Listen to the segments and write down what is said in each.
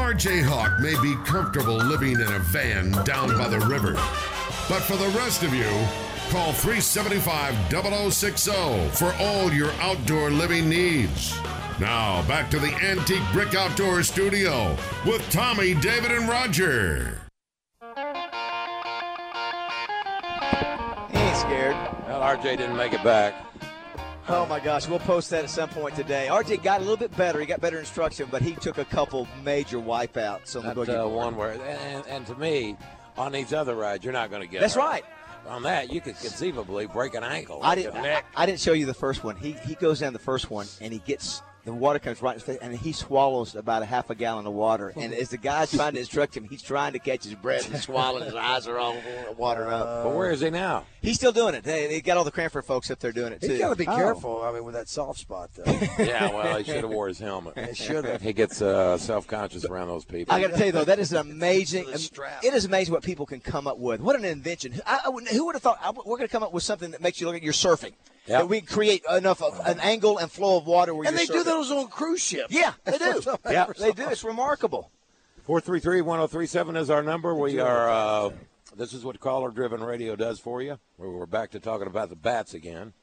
RJ Hawk may be comfortable living in a van down by the river, but for the rest of you, call 375-0060 for all your outdoor living needs. Now, back to the Antique Brick Outdoor Studio with Tommy, David, and Roger. He ain't scared. Well, RJ didn't make it back. Oh, my gosh. We'll post that at some point today. RJ got a little bit better. He got better instruction, but he took a couple major wipeouts on the boogie board. One where, and to me, on these other rides, you're not going to get That's hurt. right. On that, you could conceivably break an ankle. I didn't show you the first one. He goes down the first one, and he gets – the water comes right in his face, and he swallows about a half a gallon of water. And as the guy's trying to instruct him, he's trying to catch his breath and swallowing. His eyes are all watered up. But where is he now? He's still doing it. They got all the Cranford folks up there doing it, too. He's got to be careful, I mean, with that soft spot, though. Yeah, well, he should have wore his helmet. He should have. He gets self-conscious around those people. I got to tell you, though, that is an amazing – it is amazing what people can come up with. What an invention. Who would have thought we're going to come up with something that makes you look like you're surfing? Yep. That we can create enough of an angle and flow of water where and you're they do surfing. those on cruise ships. Yeah, they do. Yeah, they do. It's remarkable. 433-1037 is our number. We are this is what caller-driven radio does for you. We're back to talking about the bats again.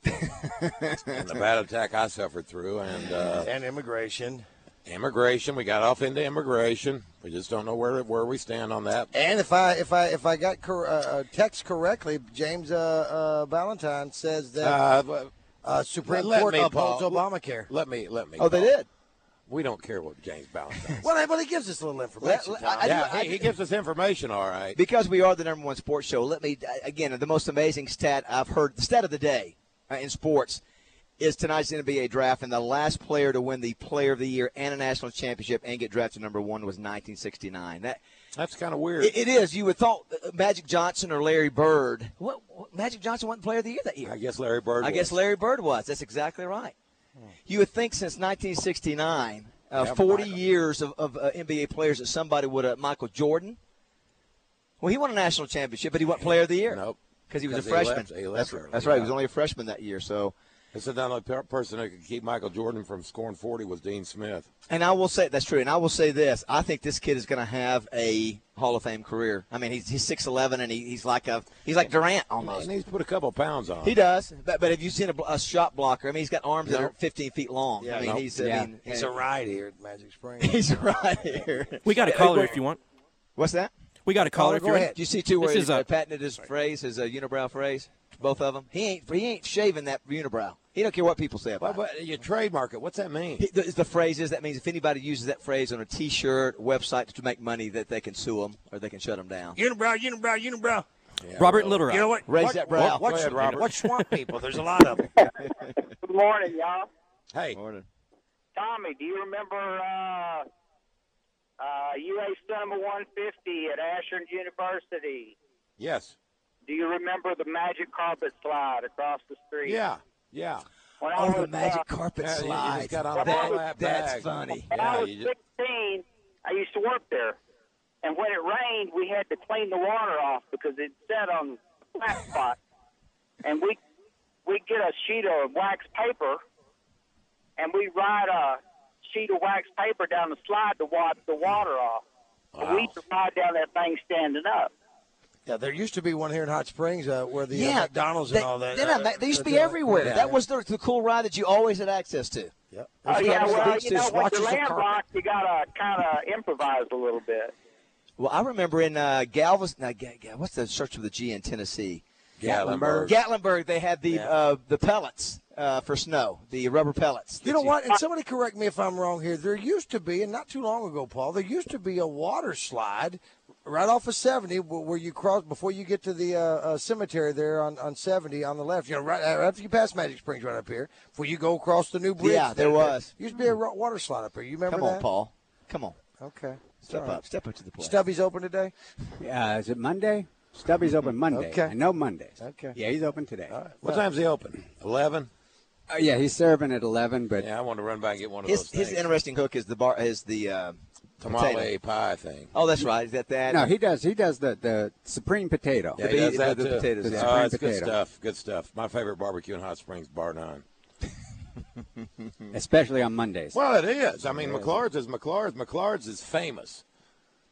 And the bat attack I suffered through. And immigration. Immigration. We got off into immigration. We just don't know where we stand on that. And if I got text correctly, James Valentine says that Supreme Court upholds Obamacare. Let me. Oh, they did? We don't care what James Valentine says. Well, he gives us a little information. He gives us information, all right. Because we are the number one sports show, let me, again, the most amazing stat I've heard, the stat of the day in sports, is tonight's NBA draft, and the last player to win the Player of the Year and a national championship and get drafted number one was 1969. That's kind of weird. It is. You would thought Magic Johnson or Larry Bird. What Magic Johnson won Player of the Year that year? I guess Larry Bird was. I guess Larry Bird was. That's exactly right. You would think since 1969, 40 years of NBA players that somebody would have. Michael Jordan. Well, he won a national championship, but he wasn't Player of the Year. Nope. Because he was a freshman. That's right. He was only a freshman that year. So. This is the only person that could keep Michael Jordan from scoring 40 was Dean Smith. And I will say that's true. And I will say this: I think this kid is going to have a Hall of Fame career. I mean, he's 6'11", and he's like Durant almost. And he's put a couple pounds on. He does. But have you seen a shot blocker? I mean, he's got arms that are 15 feet long. Yeah, I mean, he's a ride here at Magic Springs. He's right here. We got a caller if you want. What's that? We got a caller if you want. Do you see too where he's patented his phrase, his unibrow phrase? Both of them. He ain't shaving that unibrow. He don't care what people say about it. But you trademark it. What's that mean? The phrase is that means if anybody uses that phrase on a T-shirt, website to make money, that they can sue them or they can shut them down. Unibrow. Yeah, Robert Little Rock. You know what? Raise that brow. Go ahead, Robert. What swamp people? There's a lot of them. Good morning, y'all. Hey. Morning. Tommy, do you remember UA Cinema 150 at Ashland University? Yes. Do you remember the magic carpet slide across the street? Yeah. The magic carpet slide. You just got on a that's funny. When I was 16, I used to work there. And when it rained, we had to clean the water off because it sat on the flat spot. And we'd get a sheet of wax paper, and we'd ride a sheet of wax paper down the slide to wash the water off. Wow. And we used to ride down that thing standing up. Yeah, there used to be one here in Hot Springs where the McDonald's and all that. They used to be everywhere. Yeah. That was the cool ride that you always had access to. Yep. When you're swatches of landlocked, you got to kind of improvise a little bit. Well, I remember in Galveston, what's the church with the G in Tennessee? Gatlinburg, they had the pellets for snow, the rubber pellets. You know what? And somebody correct me if I'm wrong here. There used to be, and not too long ago, Paul, there used to be a water slide right off of 70 where you cross before you get to the cemetery there on 70 on the left. You know, right after you pass Magic Springs right up here, before you go across the new bridge. Yeah, there was. Used to be a water slide up here. You remember that? Come on, Paul. Come on. Okay. Step up to the plate. Stubby's open today? Is it Monday? Stubby's open Monday. Okay. I know Mondays. Okay. Yeah, he's open today. All right. What time's he open? 11? Yeah, he's serving at 11, but Yeah, I want to run by and get one of those things. His interesting hook is the tamale pie thing. Oh, that's right. Is that? No, he does the supreme potato. Yeah, he does that the too. potatoes. The Yeah. supreme It's good potato. stuff. Good stuff. My favorite barbecue in Hot Springs, bar none. Especially on Mondays. Well, it is. I mean, McLaurd's is famous.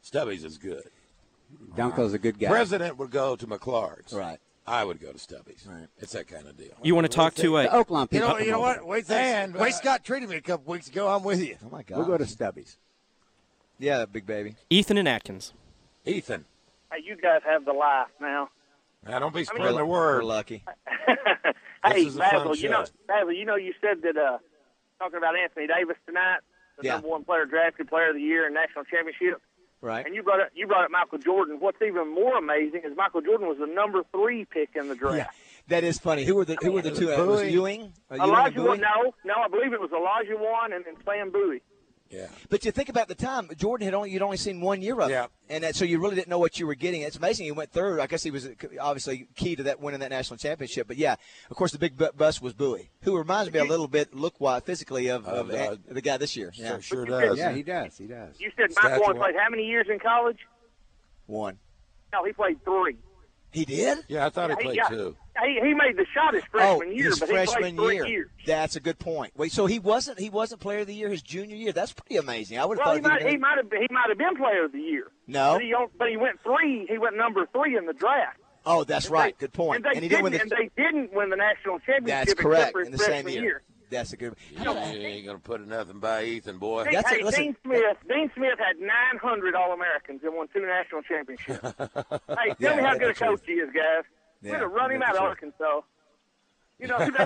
Stubby's is good. Dunkel's a good guy. President would go to McClark's. Right. I would go to Stubby's. Right. It's that kind of deal. You want to talk to The Oaklawn You people. know what? Wait, Wade Scott treated me a couple weeks ago. I'm with you. Oh, my God. We'll go to Stubby's. Yeah, big baby. Ethan and Atkins. Ethan. Hey, you guys have the life now. Now, don't be spreading the word. We're lucky. Hey, is a fun Basil, show. Basil, you said that talking about Anthony Davis tonight, the Yeah. number one player, drafted player of the year in national championship. Right. And you brought up Michael Jordan. What's even more amazing is Michael Jordan was the number 3 pick in the draft. Yeah. That is funny. Who were the two? Was it Ewing? Elijah won. No, I believe it was Elijah won and then Sam Bowie. Yeah. But you think about the time, Jordan you'd only seen 1 year of Yeah. it, and so you really didn't know what you were getting. It's amazing he went third. I guess he was obviously key to that winning that national championship. But yeah, of course the big bust was Bowie, who reminds me a little bit look-wise, physically of the guy this year. Yeah, Sure does. Yeah, he does. He does. You said Statue Michael only one. played how many years in college? 1. No, he played 3. He did. Yeah, I thought he played 2. He made the shot his freshman year, his but freshman he played 3 year. years. That's a good point. Wait, so he wasn't player of the year his junior year? That's pretty amazing. I would have Well, thought he might have been player of the year. No. But he went 3. He went number 3 in the draft. Oh, that's And right. they- Good point. And they didn't win the national championship. That's except correct. for his In the same freshman year. That's a good. You ain't going to put nothing by Ethan, boy. Hey, listen. Dean Smith had 900 All-Americans and won 2 national championships. Hey, tell me how good a coach he is, guys. We'd have run him out of Arkansas. You know, would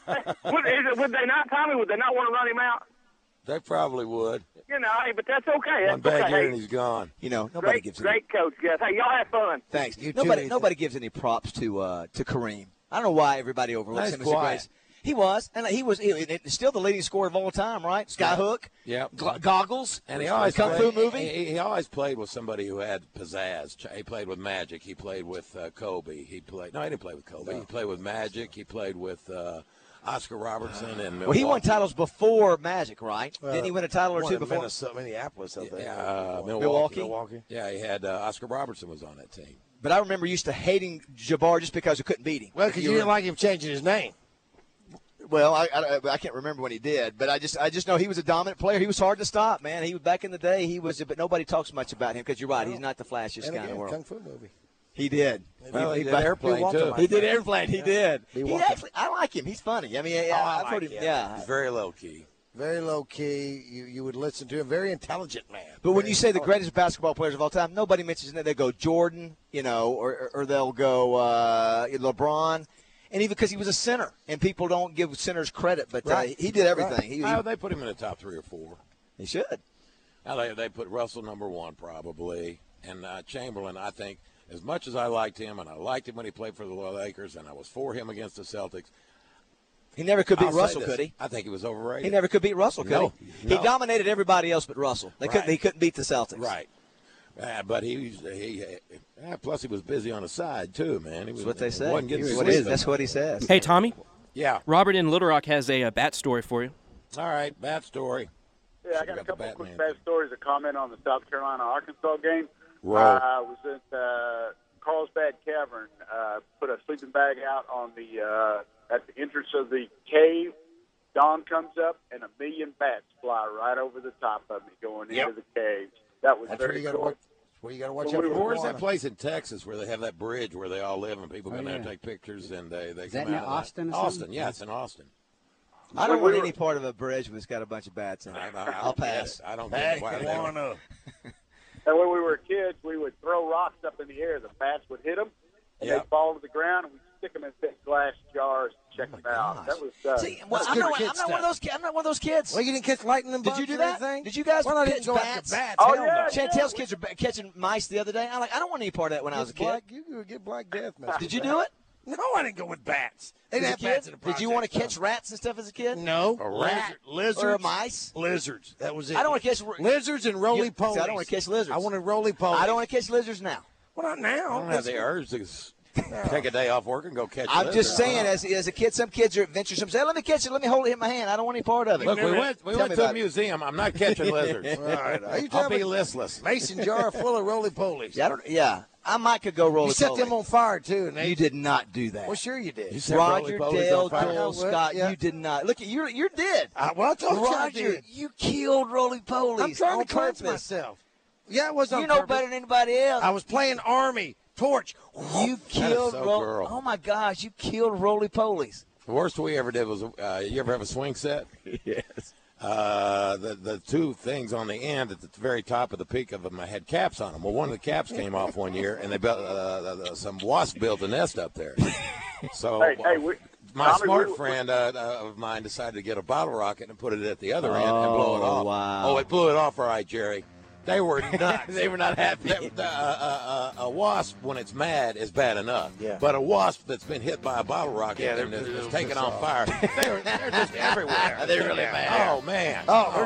they not, Tommy? Would they not want to run him out? They probably would. You know, hey, but that's okay. One That's bad okay. year Hey, and he's gone. You know, nobody gives any. great coach, guys. Hey, y'all have fun. Thanks. You too, Nobody gives any props to Kareem. I don't know why everybody overlooks Nice him as a quiet. great. He was, and he was still the leading scorer of all time, right? Skyhook, Yep. Goggles, And he always Kung played, Fu movie. He always played with somebody who had pizzazz. He played with Magic. He played with Kobe. He didn't play with Kobe. He played with Magic. He played with Oscar Robertson and Milwaukee. Well, he won titles before Magic, right? Didn't he win a title or two before? Minneapolis, I think. Milwaukee. Yeah, he had Oscar Robertson was on that team. But I remember used to hating Jabbar just because we couldn't beat him. Well, because you didn't like him changing his name. Well, I can't remember when he did, but I just know he was a dominant player. He was hard to stop, man. He was back in the day. He was, but nobody talks much about him because you're right. He's not the flashiest And guy in the again, world. Kung Fu movie. He did. Well, he did but- Airplane, too. He did Airplane. He did. He He walked actually, I like him. He's funny. I mean, I've heard him. Yeah. He's very low key. Very low key. You would listen to him. Very intelligent man. But when Very you say the intelligent. greatest basketball players of all time, nobody mentions that. They go Jordan, or they'll go LeBron. And even because he was a center, and people don't give centers credit, but Right. he did everything. Right. They put him in the top 3 or 4. He should. Now, they put Russell number 1 probably, and Chamberlain. I think as much as I liked him, and I liked him when he played for the Lakers, and I was for him against the Celtics. He never could beat I'll say Russell, this, could he? I think he was overrated. He never could beat Russell, could No, he? no. He dominated everybody else but Russell. He couldn't beat the Celtics. Right. But plus he was busy on the side too, man. That's what they say. Wasn't getting What sleep. that's what he says. Hey, Tommy. Yeah. Robert in Little Rock has a bat story for you. All right. Bad story. Yeah, I Should've got a got the couple of quick Batman. bad stories to comment on the South Carolina-Arkansas game. Roll. I was at Carlsbad Cavern, put a sleeping bag out on the at the entrance of the cave. Dawn comes up, and 1 million bats fly right over the top of me going into the cave. That was That's where very you got to cool. watch. Where you got to watch Well, out for Where's the that place in Texas where they have that bridge where they all live and people go there and yeah. take pictures and they Is come that near out of Austin or Austin, something? yeah, it's in Austin. I don't When we want were- any part of a bridge that's got a bunch of bats in it. I'll pass. I don't get why they don't. And when we were kids, we would throw rocks up in the air. The bats would hit them, and Yep. they'd fall to the ground, and we'd stick them in big glass jars to check them out. gosh. That was See, well, That's I'm good not kid one of those. I'm not one of those kids. Well, you didn't catch lightning Did bugs you do or that? anything? Did you guys Why not catch didn't go bats? after bats? Oh, Hell yeah. no. Chantel's kids are catching mice the other day. I'm like, I don't want any part of that when I was a kid. Black, you could get Black Death. messed Did with you that. do it? No, I didn't go with bats. They didn't As a have kid? bats in the Did you want to projects, catch rats and stuff as a kid? No. A rat? Lizards. Or mice? Lizards. That was it. I don't want to catch lizards and roly polies. See, I don't want to catch lizards. I wanted roly polies. I don't want to catch lizards now. Well, not I now. don't have the urge to take a day off work and go catch I'm lizards. just saying, as a kid, some kids are adventuresome. Say, let me catch it. Let me hold it in my hand. I don't want any part of it. Look, we went Tell to me a about it. museum. I'm not catching lizards. All right. Are you I'll talking be about listless. mason jar full of roly polies? Yeah, I might could go roll You a set them on fire too, and You did not do that. Well, sure you did. You set Roger, roly-polies Dale, on fire? Joel, What? Scott, Yeah. you did not. Look, you're dead. Well, I told you I Roger, did. you killed roly polies I'm trying on to cleanse purpose. myself. Yeah, it was on You know purpose. better than anybody else. I was playing Army. Torch. You killed so Ro- girl. Oh my gosh, you killed Roly Polies. The worst we ever did was, you ever have a swing set? Yes. The two things on the end at the very top of the peak of them had caps on them. Well, one of the caps came off one year, and they built some wasp built a nest up there. So my Tommy, smart friend of mine decided to get a bottle rocket and put it at the other end and blow it off. wow. Oh, it blew it off all right, Jerry. They were nuts. They were not happy. A wasp, when it's mad, is bad enough. Yeah. But a wasp that's been hit by a bottle rocket and is taking on fire, they're just everywhere. They're really mad. Oh, man. Oh,